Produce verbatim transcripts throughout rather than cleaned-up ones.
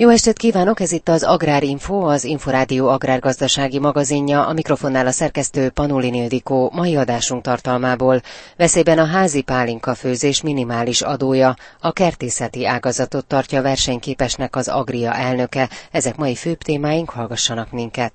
Jó estét kívánok, ez itt az Agrárinfo, az Inforádió agrárgazdasági magazinja, a mikrofonnál a szerkesztő Panolin Ildikó. Mai adásunk tartalmából veszélyben a házi pálinka főzés minimális adója, a kertészeti ágazatot tartja versenyképesnek az Agria elnöke. Ezek mai főbb témáink, hallgassanak minket!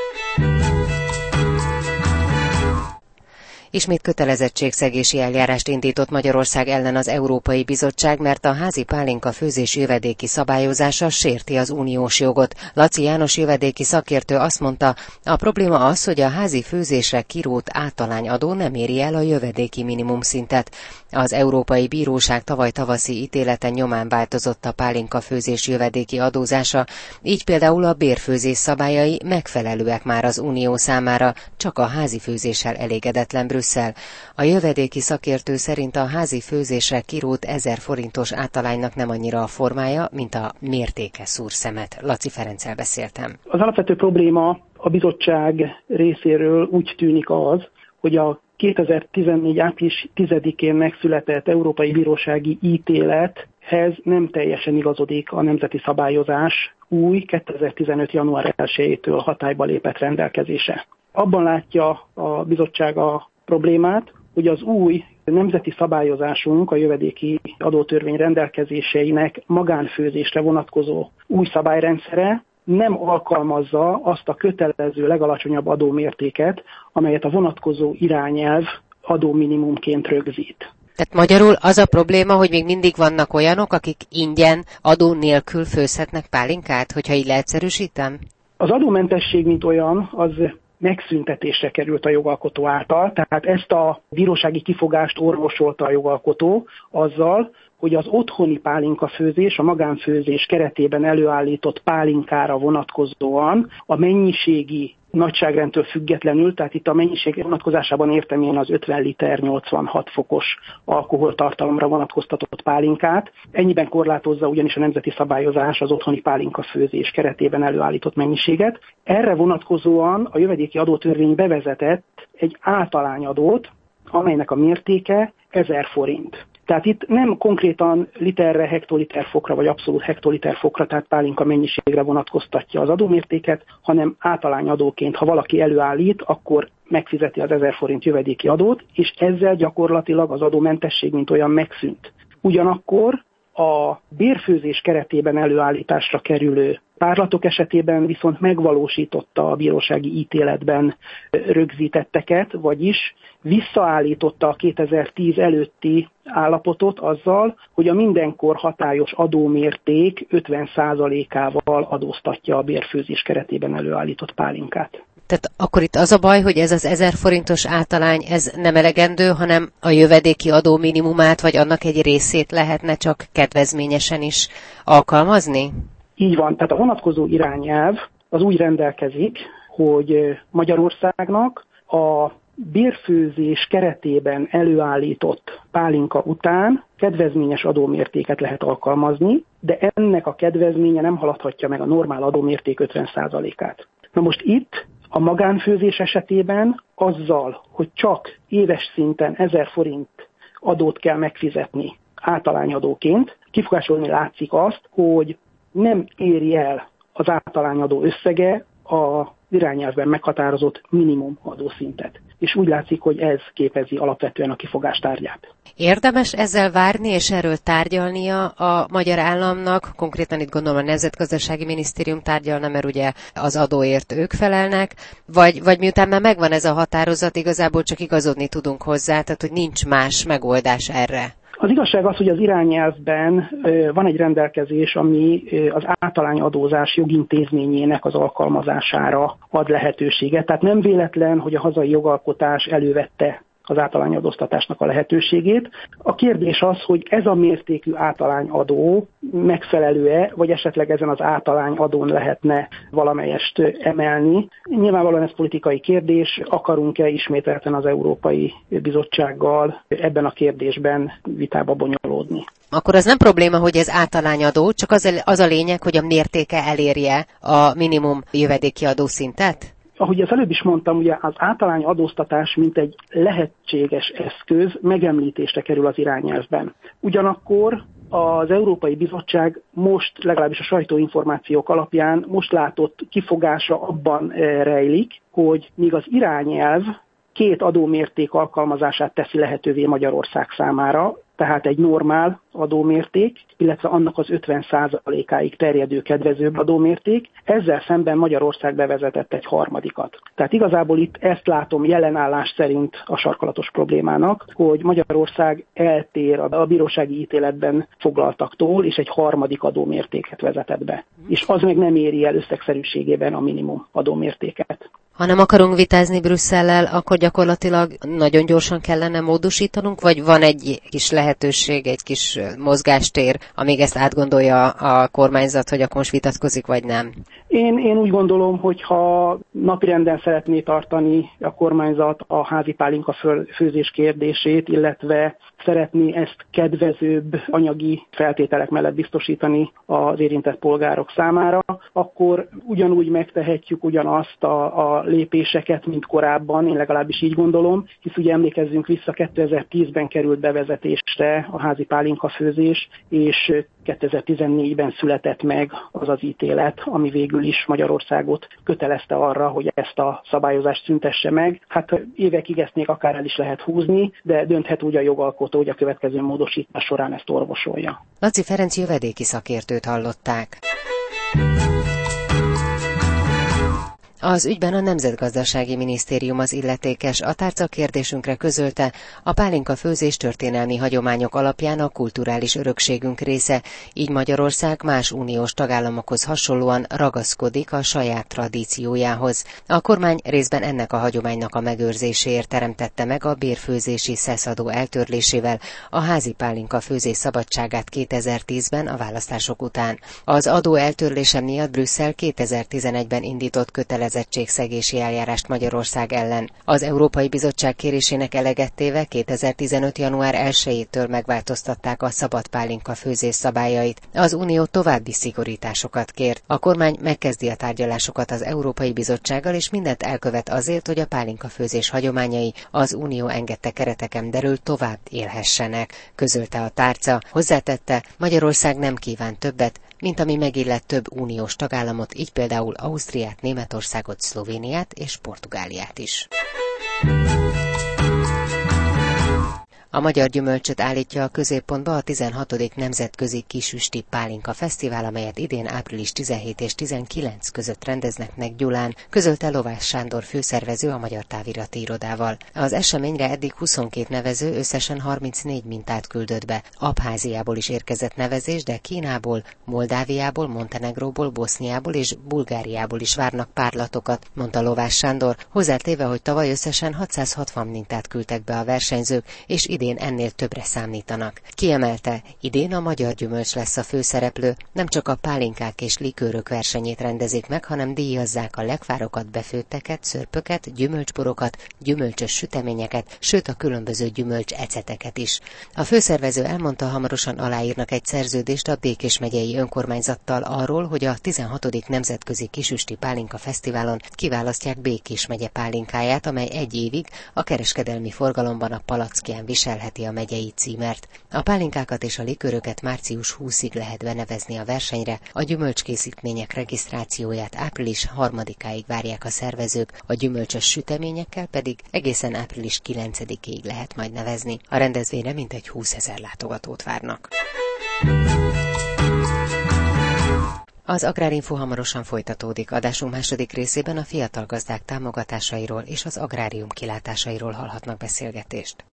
Ismét kötelezettségszegési eljárást indított Magyarország ellen az Európai Bizottság, mert a házi pálinka főzés jövedéki szabályozása sérti az uniós jogot. Laci János jövedéki szakértő azt mondta, a probléma az, hogy a házi főzésre kirótt általányadó nem éri el a jövedéki minimumszintet. Az Európai Bíróság tavaly tavaszi ítélete nyomán változott a pálinka főzés jövedéki adózása, így például a bérfőzés szabályai megfelelőek már az unió számára, csak a házi főzéssel elégedetlen Brüsszel. A jövedéki szakértő szerint a házi főzésre kirótt ezer forintos általánynak nem annyira a formája, mint a mértéke szúr szemet. Laci Ferenccel beszéltem. Az alapvető probléma a bizottság részéről úgy tűnik az, hogy a kétezer-tizennégy. április tizedikén megszületett Európai Bírósági ítélethez nem teljesen igazodik a nemzeti szabályozás új kétezer-tizenöt. január elsejétől hatályba lépett rendelkezése. Abban látja a bizottság a problémát, hogy az új nemzeti szabályozásunk, a jövedéki adótörvény rendelkezéseinek magánfőzésre vonatkozó új szabályrendszere nem alkalmazza azt a kötelező legalacsonyabb adómértéket, amelyet a vonatkozó irányelv adóminimumként rögzít. Tehát magyarul az a probléma, hogy még mindig vannak olyanok, akik ingyen adó nélkül főzhetnek pálinkát, hogyha így leegyszerűsítem? Az adómentesség, mint olyan, az megszüntetésre került a jogalkotó által, tehát ezt a bírósági kifogást orvosolta a jogalkotó azzal, hogy az otthoni pálinkafőzés, a magánfőzés keretében előállított pálinkára vonatkozóan a mennyiségi nagyságrendtől függetlenül, tehát itt a mennyiség vonatkozásában értem én az ötven liter nyolcvanhat fokos alkoholtartalomra vonatkoztatott pálinkát. Ennyiben korlátozza ugyanis a nemzeti szabályozás az otthoni pálinkafőzés keretében előállított mennyiséget. Erre vonatkozóan a jövedéki adótörvény bevezetett egy általányadót, amelynek a mértéke ezer forint. Tehát itt nem konkrétan literre, hektoliter fokra vagy abszolút hektoliter fokra, tehát pálinka mennyiségre vonatkoztatja az adómértéket, hanem általányadóként, ha valaki előállít, akkor megfizeti az ezer forint jövedéki adót, és ezzel gyakorlatilag az adómentesség mint olyan megszűnt. Ugyanakkor a bérfőzés keretében előállításra kerülő párlatok esetében viszont megvalósította a bírósági ítéletben rögzítetteket, vagyis visszaállította a kétezer-tíz előtti állapotot azzal, hogy a mindenkor hatályos adómérték ötven százalékával adóztatja a bérfőzés keretében előállított pálinkát. Tehát akkor itt az a baj, hogy ez az ezer forintos általány, ez nem elegendő, hanem a jövedéki adó minimumát, vagy annak egy részét lehetne csak kedvezményesen is alkalmazni? Így van, tehát a vonatkozó irányelv az úgy rendelkezik, hogy Magyarországnak a bérfőzés keretében előállított pálinka után kedvezményes adómértéket lehet alkalmazni, de ennek a kedvezménye nem haladhatja meg a normál adómérték ötven százalékát. Na most itt a magánfőzés esetében azzal, hogy csak éves szinten ezer forint adót kell megfizetni általányadóként, kifogásolni látszik azt, hogy nem éri el az általányadó összege a irányelvben meghatározott minimum adószintet. És úgy látszik, hogy ez képezi alapvetően a kifogás tárgyát. Érdemes ezzel várni és erről tárgyalnia a magyar államnak, konkrétan itt gondolom a Nemzetgazdasági Minisztérium tárgyalna, mert ugye az adóért ők felelnek, vagy, vagy miután már megvan ez a határozat, igazából csak igazodni tudunk hozzá, tehát hogy nincs más megoldás erre. Az igazság az, hogy az irányelvben van egy rendelkezés, ami az általányadózás jogintézményének az alkalmazására ad lehetőséget. Tehát nem véletlen, hogy a hazai jogalkotás elővette az általányadóztatásnak a lehetőségét. A kérdés az, hogy ez a mértékű általányadó megfelelő-e, vagy esetleg ezen az általányadón lehetne valamelyest emelni. Nyilvánvalóan ez politikai kérdés, akarunk-e ismételten az Európai Bizottsággal ebben a kérdésben vitába bonyolódni. Akkor az nem probléma, hogy ez általányadó, csak az a, az a lényeg, hogy a mértéke elérje a minimum jövedéki adószintet? Ahogy az előbb is mondtam, ugye az általány adóztatás mint egy lehetséges eszköz megemlítésre kerül az irányelvben. Ugyanakkor Az Európai Bizottság most, legalábbis a sajtóinformációk alapján most látott kifogása abban rejlik, hogy míg az irányelv két adómérték alkalmazását teszi lehetővé Magyarország számára, tehát egy normál adómérték, illetve annak az ötven százalékáig terjedő kedvezőbb adómérték, ezzel szemben Magyarország bevezetett egy harmadikat. Tehát igazából itt ezt látom jelenállás szerint a sarkalatos problémának, hogy Magyarország eltér a bírósági ítéletben foglaltaktól, és egy harmadik adómértéket vezetett be. És az meg nem éri el összegszerűségében a minimum adómértéket. Ha nem akarunk vitázni Brüsszellel, akkor gyakorlatilag nagyon gyorsan kellene módosítanunk, vagy van egy kis lehetőség, egy kis mozgástér, amíg ezt átgondolja a kormányzat, hogy akkor most vitatkozik, vagy nem? Én, én úgy gondolom, hogy ha napirenden szeretné tartani a kormányzat a házi pálinka főzés kérdését, illetve szeretné ezt kedvezőbb anyagi feltételek mellett biztosítani az érintett polgárok számára, akkor ugyanúgy megtehetjük ugyanazt a, a lépéseket, mint korábban, én legalábbis így gondolom, hisz ugye emlékezzünk vissza, kétezer-tízben került bevezetésre a házi pálinka főzés, és kétezer-tizennégyben született meg az az ítélet, ami végül is Magyarországot kötelezte arra, hogy ezt a szabályozást szüntesse meg. Hát évekig ezt még akár el is lehet húzni, de dönthet úgy a jogalkotó, hogy a következő módosítás során ezt orvosolja. Laci Ferenc jövedéki szakértőt hallották. Az ügyben a Nemzetgazdasági Minisztérium az illetékes, a tárca kérdésünkre közölte, a pálinka főzés történelmi hagyományok alapján a kulturális örökségünk része, így Magyarország más uniós tagállamokhoz hasonlóan ragaszkodik a saját tradíciójához. A kormány részben ennek a hagyománynak a megőrzéséért teremtette meg a bérfőzési szeszadó eltörlésével a házi pálinka főzés szabadságát kétezer-tízben a választások után. Az adó eltörlése miatt Brüsszel kétezer-tizenegyben indított kötelező kötelezettségszegési eljárást Magyarország ellen. Az Európai Bizottság kérésének eleget téve kétezer-tizenöt. január elsejétől megváltoztatták a szabad pálinka főzés szabályait. Az Unió további szigorításokat kért. A kormány megkezdi a tárgyalásokat az Európai Bizottsággal, és mindent elkövet azért, hogy a pálinka főzés hagyományai az Unió engedte kereteken belül tovább élhessenek, közölte a tárca. Hozzátette, Magyarország nem kíván többet, mint ami megillet több uniós tagállamot, így például Ausztriát, Németországot, Szlovéniát és Portugáliát is. A magyar gyümölcsöt állítja a középpontba a tizenhatodik Nemzetközi Kisüsti Pálinka Fesztivál, amelyet idén április tizenhét és tizenkilenc között rendeznek meg Gyulán, közölte Lovász Sándor főszervező a Magyar Távirati Irodával. Az eseményre eddig huszonkét nevező összesen harmincnégy mintát küldött be. Abháziából is érkezett nevezés, de Kínából, Moldáviából, Montenegróból, Boszniából és Bulgáriából is várnak párlatokat, mondta Lovász Sándor, hozzátéve, hogy tavaly összesen hatszázhatvan mintát küldtek be a versenyzők, és idén ennél többre számítanak. Kiemelte, idén a magyar gyümölcs lesz a főszereplő, nem csak a pálinkák és likőrök versenyét rendezik meg, hanem díjazzák a legfárokat, befőtteket, szörpöket, gyümölcsborokat, gyümölcsös süteményeket, sőt a különböző gyümölcs eceteket is. A főszervező elmondta, hamarosan aláírnak egy szerződést a Békés megyei önkormányzattal arról, hogy a tizenhatodik Nemzetközi Kisüsti Pálinka Fesztiválon kiválasztják Békés megye pálinkáját, amely egy évig a kereskedelmi forgalomban a palackján viselheti a megyei címert. A pálinkákat és a likőröket március huszadikáig lehet benevezni a versenyre, a gyümölcskészítmények regisztrációját április harmadikáig várják a szervezők, a gyümölcsös süteményekkel pedig egészen április kilencedikéig lehet majd nevezni. A rendezvényre mintegy húszezer látogatót várnak. Az Agrárinfo hamarosan folytatódik. Adásunk második részében a fiatal gazdák támogatásairól és az agrárium kilátásairól hallhatnak beszélgetést.